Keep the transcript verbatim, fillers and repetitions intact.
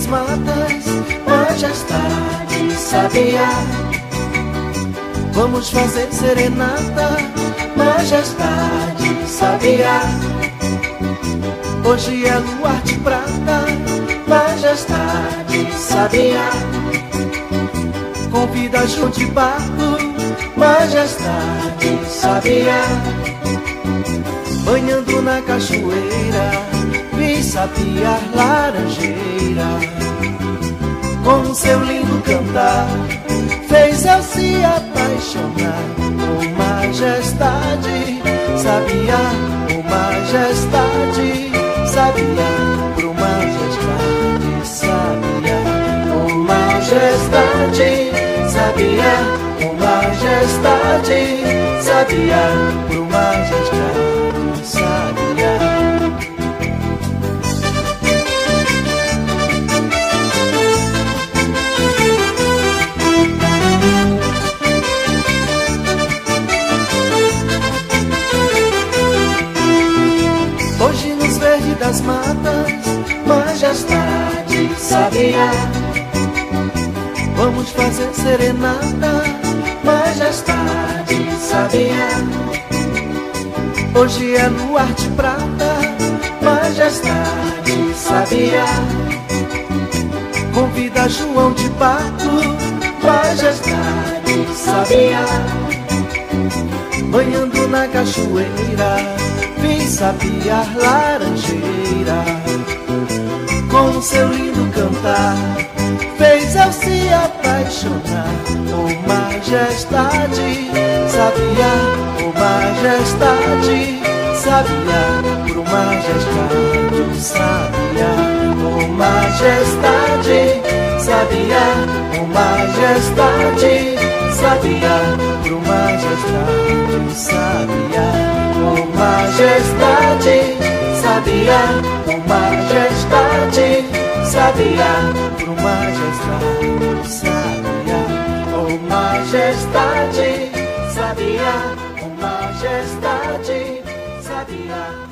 das matas, majestade sabiá. Vamos fazer serenata, majestade sabiá. Hoje é luar de prata, majestade sabiá. Convida João de barco, majestade sabiá. Banhando na cachoeira, vi sabiá laranjeira. Com seu lindo cantar, fez eu se apaixonar. Oh majestade, sabiá, oh majestade, sabiá, pro majestade, sabiá, oh majestade, sabiá, oh majestade, sabiá, pro majestade, sabiá. Hoje nos verdes das matas, majestade sabiá. Vamos fazer serenata, majestade sabiá. Hoje é luar de prata, majestade sabiá. Convida João de barco, majestade sabiá. Banhando na cachoeira, vi sabiá laranjeira. Com seu lindo cantar, fez eu se apaixonar. Oh majestade, sabiá, oh majestade, sabiá, pro majestade, sabiá, oh majestade, sabiá, oh majestade, sabiá, pro majestade, sabiá, oh majestade, sabiá, oh majestade, sabiá, pro majestade, sabiá, oh majestade, sabiá, oh majestade, sabiá.